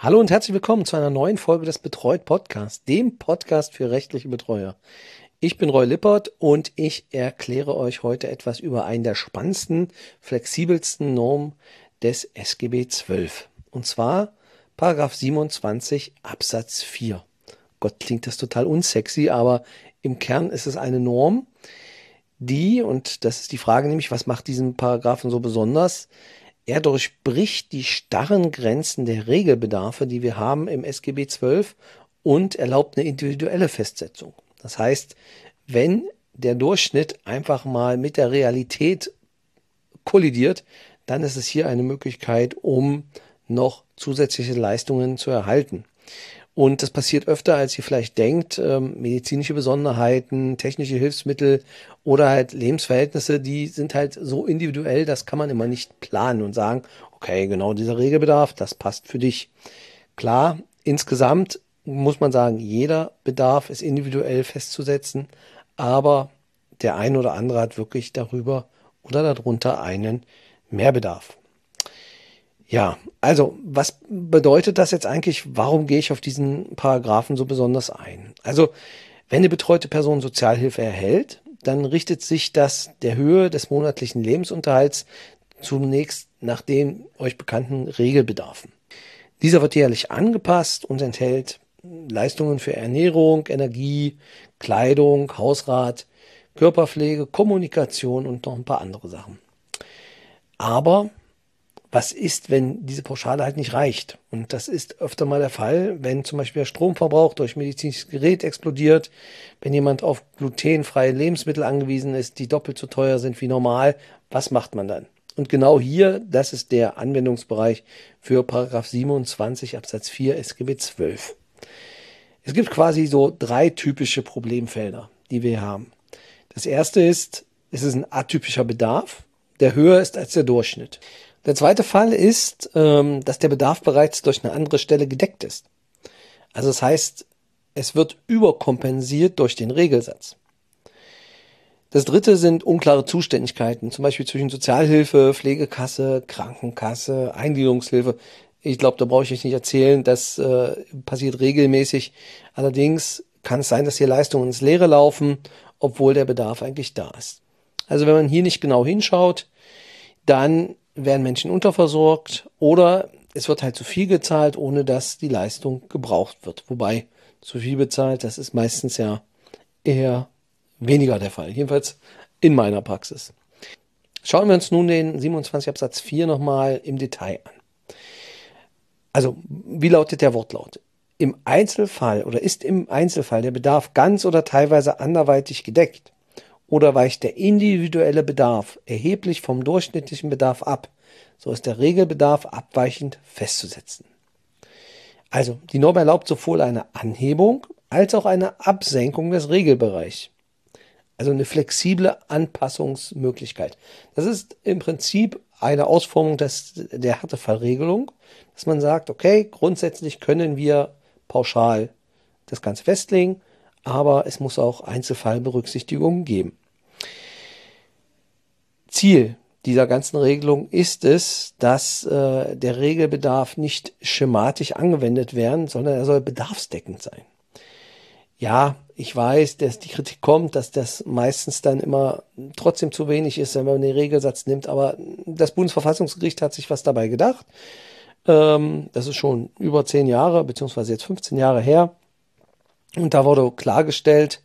Hallo und herzlich willkommen zu einer neuen Folge des Betreut Podcasts, dem Podcast für rechtliche Betreuer. Ich bin Roy Lippert und ich erkläre euch heute etwas über einen der spannendsten, flexibelsten Normen des SGB XII. Und zwar Paragraph 27 Absatz 4. Gott, klingt das total unsexy, aber im Kern ist es eine Norm, die, und das ist die Frage nämlich, was macht diesen Paragraphen so besonders? Er durchbricht die starren Grenzen der Regelbedarfe, die wir haben im SGB XII und erlaubt eine individuelle Festsetzung. Das heißt, wenn der Durchschnitt einfach mal mit der Realität kollidiert, dann ist es hier eine Möglichkeit, um noch zusätzliche Leistungen zu erhalten. Und das passiert öfter, als ihr vielleicht denkt. Medizinische Besonderheiten, technische Hilfsmittel oder halt Lebensverhältnisse, die sind halt so individuell, das kann man immer nicht planen und sagen, okay, genau dieser Regelbedarf, das passt für dich. Klar, insgesamt muss man sagen, jeder Bedarf ist individuell festzusetzen, aber der ein oder andere hat wirklich darüber oder darunter einen Mehrbedarf. Ja, also was bedeutet das jetzt eigentlich? Warum gehe ich auf diesen Paragraphen so besonders ein? Also, wenn eine betreute Person Sozialhilfe erhält, dann richtet sich das der Höhe des monatlichen Lebensunterhalts zunächst nach den euch bekannten Regelbedarfen. Dieser wird jährlich angepasst und enthält Leistungen für Ernährung, Energie, Kleidung, Hausrat, Körperpflege, Kommunikation und noch ein paar andere Sachen. Aber was ist, wenn diese Pauschale halt nicht reicht? Und das ist öfter mal der Fall, wenn zum Beispiel der Stromverbrauch durch medizinisches Gerät explodiert, wenn jemand auf glutenfreie Lebensmittel angewiesen ist, die doppelt so teuer sind wie normal. Was macht man dann? Und genau hier, das ist der Anwendungsbereich für Paragraph 27 Absatz 4 SGB XII. Es gibt quasi so 3 typische Problemfelder, die wir haben. Das erste ist, es ist ein atypischer Bedarf, der höher ist als der Durchschnitt. Der zweite Fall ist, dass der Bedarf bereits durch eine andere Stelle gedeckt ist. Also das heißt, es wird überkompensiert durch den Regelsatz. Das dritte sind unklare Zuständigkeiten, zum Beispiel zwischen Sozialhilfe, Pflegekasse, Krankenkasse, Eingliederungshilfe. Ich glaube, da brauche ich euch nicht erzählen, das passiert regelmäßig. Allerdings kann es sein, dass hier Leistungen ins Leere laufen, obwohl der Bedarf eigentlich da ist. Also wenn man hier nicht genau hinschaut, dann werden Menschen unterversorgt oder es wird halt zu viel gezahlt, ohne dass die Leistung gebraucht wird. Wobei zu viel bezahlt, das ist meistens ja eher weniger der Fall. Jedenfalls in meiner Praxis. Schauen wir uns nun den 27 Absatz 4 nochmal im Detail an. Also, wie lautet der Wortlaut? Im Einzelfall oder ist im Einzelfall der Bedarf ganz oder teilweise anderweitig gedeckt? Oder weicht der individuelle Bedarf erheblich vom durchschnittlichen Bedarf ab, so ist der Regelbedarf abweichend festzusetzen. Also, die Norm erlaubt sowohl eine Anhebung als auch eine Absenkung des Regelbereichs. Also eine flexible Anpassungsmöglichkeit. Das ist im Prinzip eine Ausformung der Härtefallregelung, dass man sagt, okay, grundsätzlich können wir pauschal das Ganze festlegen, aber es muss auch Einzelfallberücksichtigungen geben. Ziel dieser ganzen Regelung ist es, dass der Regelbedarf nicht schematisch angewendet werden, sondern er soll bedarfsdeckend sein. Ja, ich weiß, dass die Kritik kommt, dass das meistens dann immer trotzdem zu wenig ist, wenn man den Regelsatz nimmt, aber das Bundesverfassungsgericht hat sich was dabei gedacht. Das ist schon über 10 Jahre, beziehungsweise jetzt 15 Jahre her. Und da wurde klargestellt,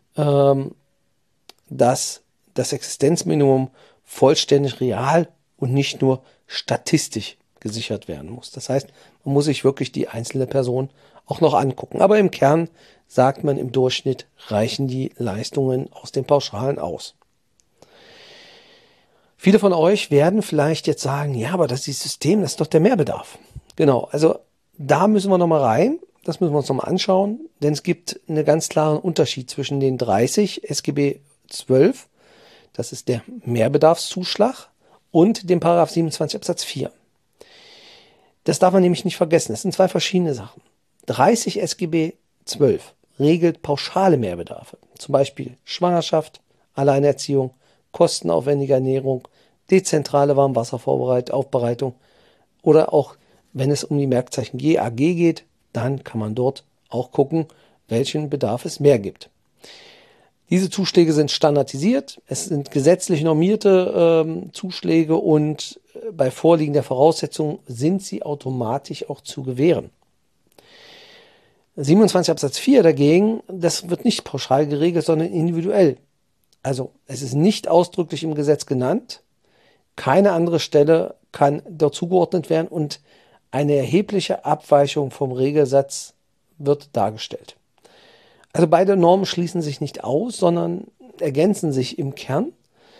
dass das Existenzminimum vollständig real und nicht nur statistisch gesichert werden muss. Das heißt, man muss sich wirklich die einzelne Person auch noch angucken. Aber im Kern sagt man, im Durchschnitt reichen die Leistungen aus den Pauschalen aus. Viele von euch werden vielleicht jetzt sagen, ja, aber das ist das System, das ist doch der Mehrbedarf. Genau, also da müssen wir nochmal rein. Das müssen wir uns nochmal anschauen, denn es gibt einen ganz klaren Unterschied zwischen den 30 SGB XII, das ist der Mehrbedarfszuschlag, und dem Paragraph 27 Absatz 4. Das darf man nämlich nicht vergessen, das sind 2 verschiedene Sachen. 30 SGB XII regelt pauschale Mehrbedarfe, zum Beispiel Schwangerschaft, Alleinerziehung, kostenaufwendige Ernährung, dezentrale Warmwasseraufbereitung oder auch wenn es um die Merkzeichen G, A, G geht, dann kann man dort auch gucken, welchen Bedarf es mehr gibt. Diese Zuschläge sind standardisiert, es sind gesetzlich normierte Zuschläge und bei Vorliegen der Voraussetzungen sind sie automatisch auch zu gewähren. 27 Absatz 4 dagegen, das wird nicht pauschal geregelt, sondern individuell. Also es ist nicht ausdrücklich im Gesetz genannt, keine andere Stelle kann dort zugeordnet werden und eine erhebliche Abweichung vom Regelsatz wird dargestellt. Also beide Normen schließen sich nicht aus, sondern ergänzen sich im Kern.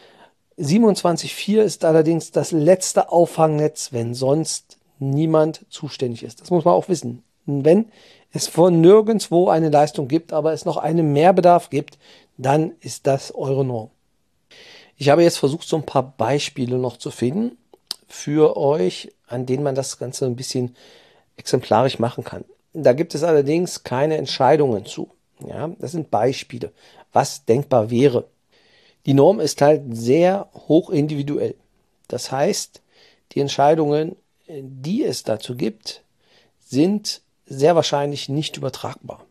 27.4 ist allerdings das letzte Auffangnetz, wenn sonst niemand zuständig ist. Das muss man auch wissen. Wenn es von nirgendwo eine Leistung gibt, aber es noch einen Mehrbedarf gibt, dann ist das eure Norm. Ich habe jetzt versucht, so ein paar Beispiele noch zu finden für euch, an denen man das Ganze ein bisschen exemplarisch machen kann. Da gibt es allerdings keine Entscheidungen zu. Ja, das sind Beispiele, was denkbar wäre. Die Norm ist halt sehr hoch individuell. Das heißt, die Entscheidungen, die es dazu gibt, sind sehr wahrscheinlich nicht übertragbar.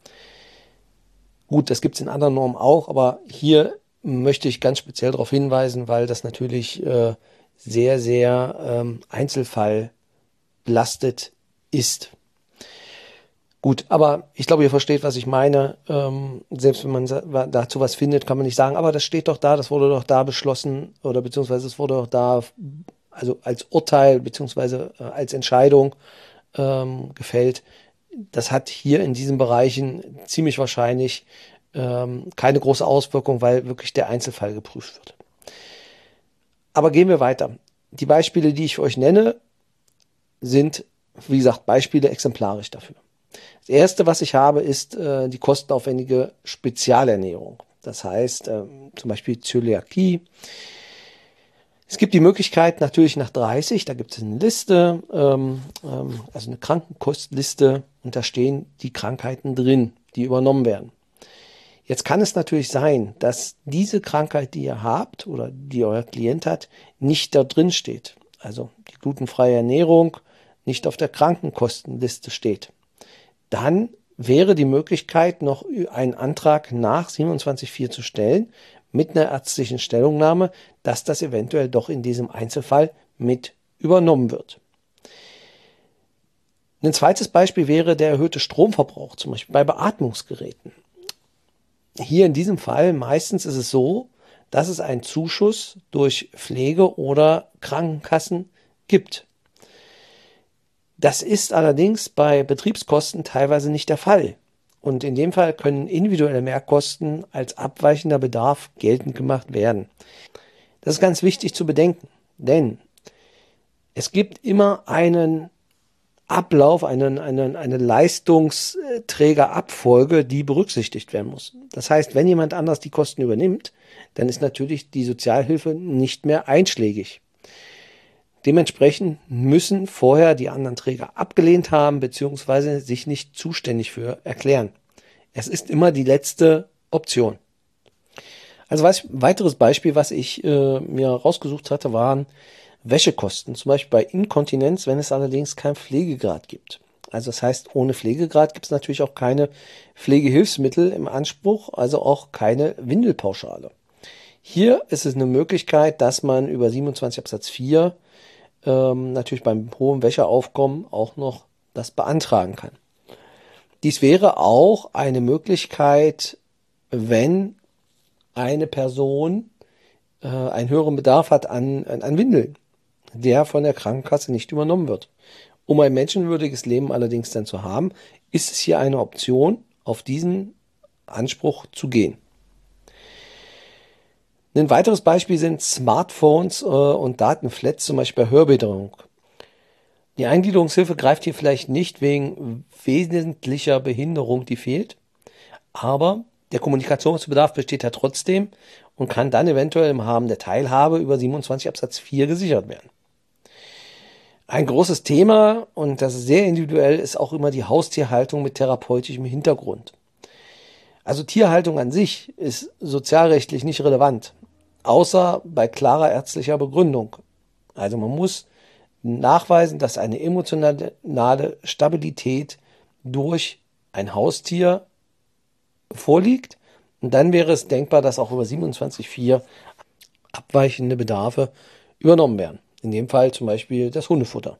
Gut, das gibt es in anderen Normen auch, aber hier möchte ich ganz speziell darauf hinweisen, weil das natürlich sehr, sehr einzelfallbelastet ist. Gut, aber ich glaube, ihr versteht, was ich meine. Selbst wenn man dazu was findet, kann man nicht sagen, aber das steht doch da, das wurde doch da beschlossen oder beziehungsweise es wurde doch da, also als Urteil beziehungsweise als Entscheidung gefällt. Das hat hier in diesen Bereichen ziemlich wahrscheinlich keine große Auswirkung, weil wirklich der Einzelfall geprüft wird. Aber gehen wir weiter. Die Beispiele, die ich für euch nenne, sind, wie gesagt, Beispiele exemplarisch dafür. Das erste, was ich habe, ist die kostenaufwendige Spezialernährung. Das heißt zum Beispiel Zöliakie. Es gibt die Möglichkeit natürlich nach 30, da gibt es eine Liste, also eine Krankenkostliste und da stehen die Krankheiten drin, die übernommen werden. Jetzt kann es natürlich sein, dass diese Krankheit, die ihr habt oder die euer Klient hat, nicht da drin steht. Also die glutenfreie Ernährung nicht auf der Krankenkostenliste steht. Dann wäre die Möglichkeit, noch einen Antrag nach 27.4 zu stellen, mit einer ärztlichen Stellungnahme, dass das eventuell doch in diesem Einzelfall mit übernommen wird. Ein zweites Beispiel wäre der erhöhte Stromverbrauch, zum Beispiel bei Beatmungsgeräten. Hier in diesem Fall meistens ist es so, dass es einen Zuschuss durch Pflege- oder Krankenkassen gibt. Das ist allerdings bei Betriebskosten teilweise nicht der Fall. Und in dem Fall können individuelle Mehrkosten als abweichender Bedarf geltend gemacht werden. Das ist ganz wichtig zu bedenken, denn es gibt immer einen Ablauf, eine Leistungsträgerabfolge, die berücksichtigt werden muss. Das heißt, wenn jemand anders die Kosten übernimmt, dann ist natürlich die Sozialhilfe nicht mehr einschlägig. Dementsprechend müssen vorher die anderen Träger abgelehnt haben bzw. sich nicht zuständig für erklären. Es ist immer die letzte Option. Also weiteres Beispiel, was ich mir rausgesucht hatte, waren Wäschekosten. Zum Beispiel bei Inkontinenz, wenn es allerdings keinen Pflegegrad gibt. Also das heißt, ohne Pflegegrad gibt es natürlich auch keine Pflegehilfsmittel im Anspruch, also auch keine Windelpauschale. Hier ist es eine Möglichkeit, dass man über 27 Absatz 4 natürlich beim hohen Wäscheaufkommen auch noch das beantragen kann. Dies wäre auch eine Möglichkeit, wenn eine Person einen höheren Bedarf hat an Windeln, der von der Krankenkasse nicht übernommen wird. Um ein menschenwürdiges Leben allerdings dann zu haben, ist es hier eine Option, auf diesen Anspruch zu gehen. Ein weiteres Beispiel sind Smartphones und Datenflats, zum Beispiel bei Hörbehinderung. Die Eingliederungshilfe greift hier vielleicht nicht wegen wesentlicher Behinderung, die fehlt, aber der Kommunikationsbedarf besteht ja trotzdem und kann dann eventuell im Rahmen der Teilhabe über 27 Absatz 4 gesichert werden. Ein großes Thema, und das ist sehr individuell, ist auch immer die Haustierhaltung mit therapeutischem Hintergrund. Also Tierhaltung an sich ist sozialrechtlich nicht relevant, außer bei klarer ärztlicher Begründung. Also man muss nachweisen, dass eine emotionale Stabilität durch ein Haustier vorliegt. Und dann wäre es denkbar, dass auch über 27.4 abweichende Bedarfe übernommen werden. In dem Fall zum Beispiel das Hundefutter.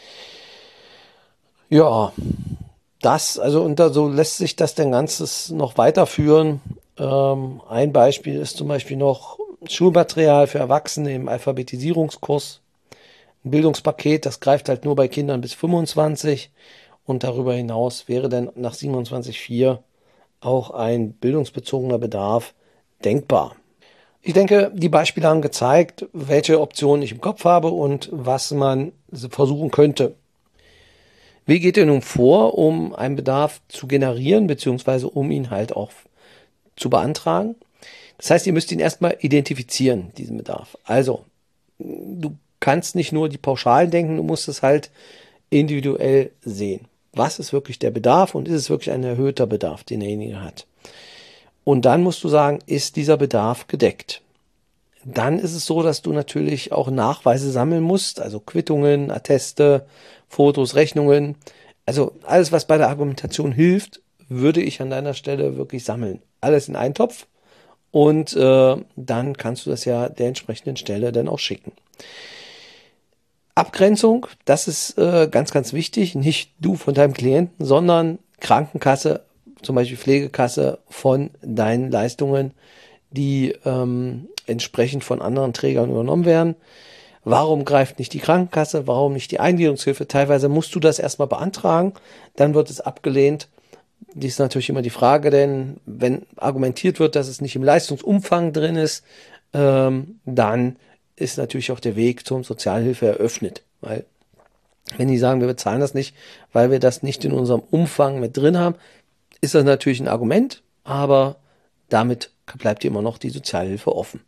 Ja, so lässt sich das dann Ganzes noch weiterführen. Ein Beispiel ist zum Beispiel noch Schulmaterial für Erwachsene im Alphabetisierungskurs. Ein Bildungspaket, das greift halt nur bei Kindern bis 25 und darüber hinaus wäre dann nach 27.4 auch ein bildungsbezogener Bedarf denkbar. Ich denke, die Beispiele haben gezeigt, welche Optionen ich im Kopf habe und was man versuchen könnte. Wie geht ihr nun vor, um einen Bedarf zu generieren, beziehungsweise um ihn halt auch zu beantragen? Das heißt, ihr müsst ihn erstmal identifizieren, diesen Bedarf. Also, du kannst nicht nur die Pauschalen denken, du musst es halt individuell sehen. Was ist wirklich der Bedarf und ist es wirklich ein erhöhter Bedarf, den derjenige hat? Und dann musst du sagen, ist dieser Bedarf gedeckt? Dann ist es so, dass du natürlich auch Nachweise sammeln musst, also Quittungen, Atteste, Fotos, Rechnungen. Also alles, was bei der Argumentation hilft, würde ich an deiner Stelle wirklich sammeln. Alles in einen Topf und dann kannst du das ja der entsprechenden Stelle dann auch schicken. Abgrenzung, das ist ganz, ganz wichtig. Nicht du von deinem Klienten, sondern Krankenkasse, zum Beispiel Pflegekasse von deinen Leistungen, die entsprechend von anderen Trägern übernommen werden. Warum greift nicht die Krankenkasse? Warum nicht die Eingliederungshilfe? Teilweise musst du das erstmal beantragen, dann wird es abgelehnt. Dies ist natürlich immer die Frage, denn wenn argumentiert wird, dass es nicht im Leistungsumfang drin ist, dann ist natürlich auch der Weg zur Sozialhilfe eröffnet. Weil wenn die sagen, wir bezahlen das nicht, weil wir das nicht in unserem Umfang mit drin haben, ist das natürlich ein Argument, aber damit bleibt immer noch die Sozialhilfe offen.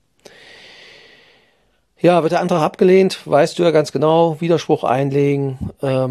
Ja, wird der Antrag abgelehnt, weißt du ja ganz genau, Widerspruch einlegen.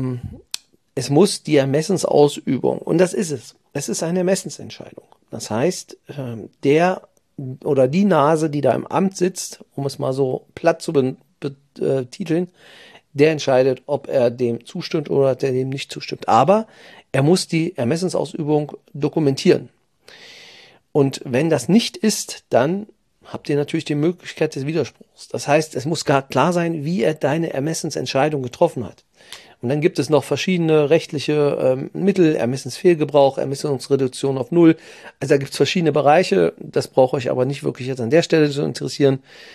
Es muss die Ermessensausübung, und das ist es. Es ist eine Ermessensentscheidung. Das heißt, der oder die Nase, die da im Amt sitzt, um es mal so platt zu betiteln, der entscheidet, ob er dem zustimmt oder der dem nicht zustimmt. Aber er muss die Ermessensausübung dokumentieren. Und wenn das nicht ist, dann habt ihr natürlich die Möglichkeit des Widerspruchs. Das heißt, es muss gar klar sein, wie er deine Ermessensentscheidung getroffen hat. Und dann gibt es noch verschiedene rechtliche Mittel, Ermessensfehlgebrauch, Ermessensreduktion auf Null. Also da gibt es verschiedene Bereiche. Das braucht euch aber nicht wirklich jetzt an der Stelle zu interessieren.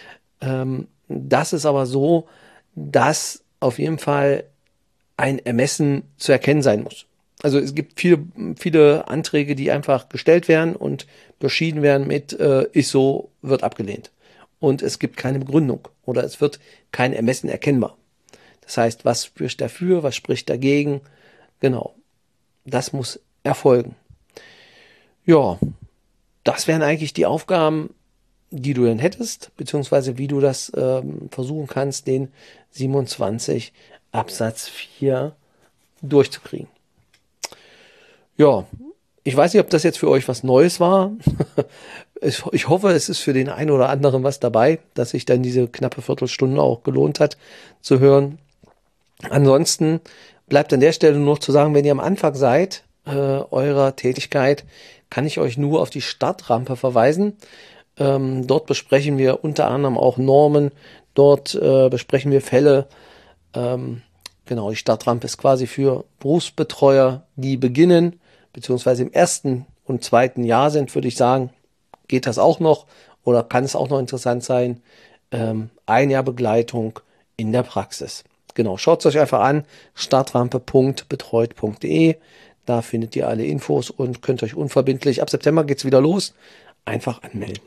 Das ist aber so, dass auf jeden Fall ein Ermessen zu erkennen sein muss. Also es gibt viele Anträge, die einfach gestellt werden und beschieden werden mit ist so, wird abgelehnt. Und es gibt keine Begründung oder es wird kein Ermessen erkennbar. Das heißt, was spricht dafür, was spricht dagegen? Genau, das muss erfolgen. Ja, das wären eigentlich die Aufgaben, die du dann hättest, beziehungsweise wie du das versuchen kannst, den 27 Absatz 4 durchzukriegen. Ja, ich weiß nicht, ob das jetzt für euch was Neues war. Ich hoffe, es ist für den einen oder anderen was dabei, dass sich dann diese knappe Viertelstunde auch gelohnt hat zu hören. Ansonsten bleibt an der Stelle nur noch zu sagen, wenn ihr am Anfang seid eurer Tätigkeit, kann ich euch nur auf die Startrampe verweisen. Dort besprechen wir unter anderem auch Normen, dort besprechen wir Fälle. Genau, die Startrampe ist quasi für Berufsbetreuer, die beginnen, beziehungsweise im ersten und zweiten Jahr sind, würde ich sagen, geht das auch noch oder kann es auch noch interessant sein. Ein Jahr Begleitung in der Praxis. Genau, schaut es euch einfach an, startrampe.betreut.de. Da findet ihr alle Infos und könnt euch unverbindlich, ab September geht es wieder los, einfach anmelden.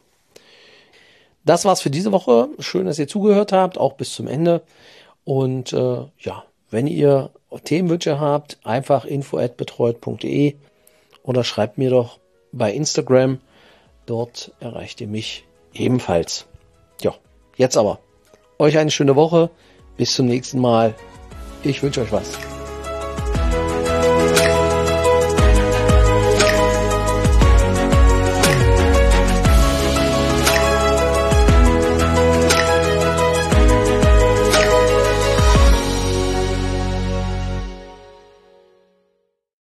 Das war's für diese Woche. Schön, dass ihr zugehört habt, auch bis zum Ende. Und ja, wenn ihr Themenwünsche habt, einfach info@betreut.de oder schreibt mir doch bei Instagram. Dort erreicht ihr mich ebenfalls. Ja, jetzt aber. Euch eine schöne Woche. Bis zum nächsten Mal. Ich wünsche euch was.